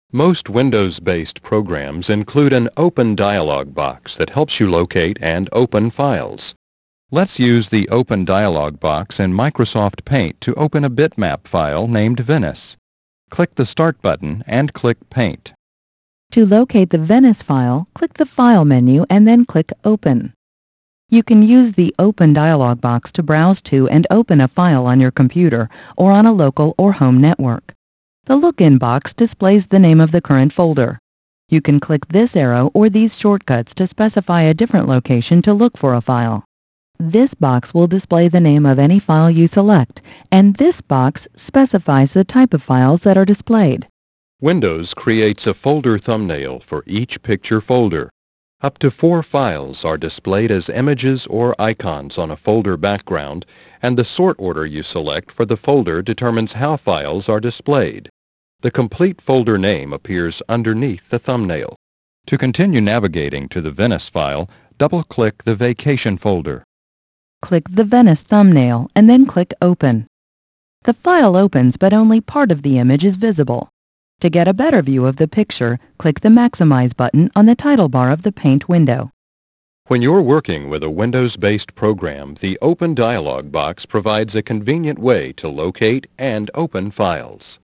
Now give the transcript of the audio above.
Most Windows-based programs include an open dialog box that helps you locate and open files. Let's use the Open dialog box in Microsoft Paint to open a bitmap file named Venice. Click the Start button and click Paint. To locate the Venice file, click the File menu and then click Open. You can use the Open dialog box to browse to and open a file on your computer or on a local or home network. The Look-in box displays the name of the current folder. You can click this arrow or these shortcuts to specify a different location to look for a file. This box will display the name of any file you select, and this box specifies the type of files that are displayed. Windows creates a folder thumbnail for each picture folder. Up to 4 files are displayed as images or icons on a folder background, and the sort order you select for the folder determines how files are displayed. The complete folder name appears underneath the thumbnail. To continue navigating to the Venice file, double-click the Vacation folder. Click the Venice thumbnail and then click Open. The file opens, but only part of the image is visible. To get a better view of the picture, click the Maximize button on the title bar of the Paint window. When you're working with a Windows-based program, the Open dialog box provides a convenient way to locate and open files.